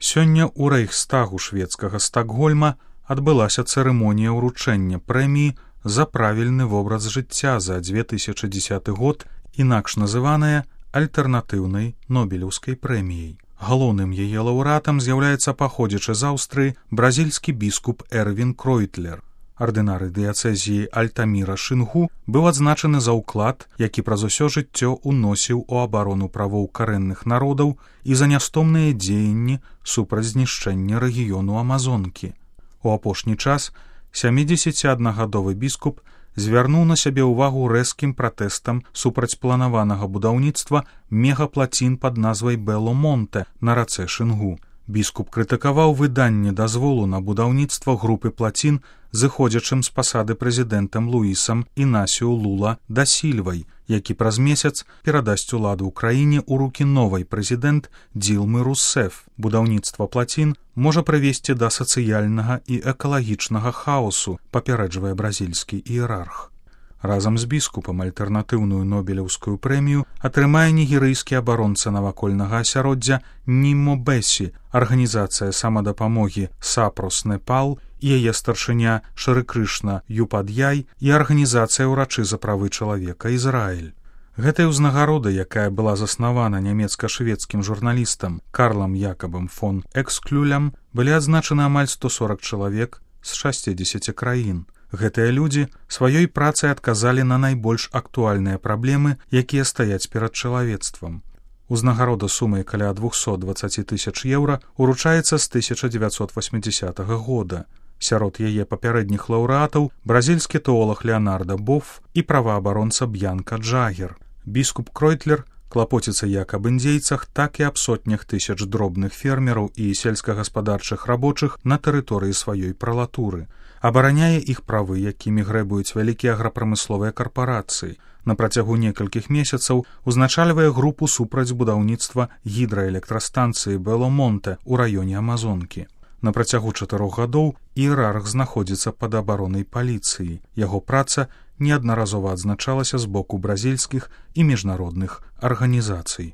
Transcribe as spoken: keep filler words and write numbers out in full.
Сёння ў рэйхстагу шведскага Стакгольма адбылася цырымонія ўручэння прэміі за правільны вобраз жыцця за две тысячы дзесяты год, інакш называная альтэрнатыўнай нобелеўскай прэміяй. Галоўным яе лаўрэатам з'яўляецца паходзячы з Аўстрыі бразільскі біскуп Эрвін Кройтлер. Ардынары дыяцэзіі Альтаміра Шынгу быў адзначаны за ўклад, які праз усё жыццё ўносіў у абарону правоў карэнных народаў і за нястомныя дзеянні супраць знішчэння рэгіёну Амазонкі. У апошні час сямідзесяціаднагадовы біскуп звярнуў на сябе ўвагу рэзкім пратэстам супраць планаванага будаўніцтва мегаплацін пад назвай Бело-Монте на рацэ Шынгу. Біскуп крытыкаваў выданне дазволу на будаўніцтва групы плацін зыходзячым з пасады прэзідэнтам Луісам Інасіу Лула да Сільвай, які праз месяц перадасць уладу ў краіне ў рукі новай прэзідэнт Дзілмы Руссеф. Будаўніцтва плацін можа прывесці да сацыяльнага і экалагічнага хаосу, папярэджвае бразільскі іерарх. Разам з біскупам альтэрнатыўную нобелеўскую прэмію атрымае нігерыйскі абаронца навакольнага асяроддзя Німмо Бесі, арганізацыя самадапамогі Сапрос Непал і яе старшыня Шры Крышна Юпад'яй і арганізацыя ўрачы за правы чалавека Ізраіль. Гэтай узнагародай, якая была заснавана нямецка-шведскім журналістам Карлам Якабам фон Эксклюлям, былі адзначаны амаль сто сорак чалавек з шасцідзесяці краін. Гэтыя людзі сваёй працай адказалі на найбольш актуальныя праблемы, якія стаяць перад чалавецтвам. Узнагарода сумай каля двухсот дваццаці тысяч еўра уручаецца з тысяча дзевяцьсот васьмідзесятага года. Сярод яе папярэдніх лаўрэатаў бразільскі тэолаг Леанарда Боф і праваабаронца Б'янка Джагер. Біскуп Кройтлер клапоціцца як аб індзейцах, так і аб сотнях тысяч дробных фермераў і сельскагаспадарчых рабочых на тэрыторыі сваёй пралатуры. Абараняе іх правы, якімі грэбуюць вялікія аграпрамысловыя карпарацыі. На працягу некалькіх месяцаў узначальвае групу супраць будаўніцтва гідраэлектрастанцыі Бело-Монте ў раёне Амазонкі. На працягу чатырох гадоў іерарх знаходзіцца пад абаронай паліцыі. Яго праца неаднаразова адзначалася з боку бразільскіх і міжнародных арганізацый.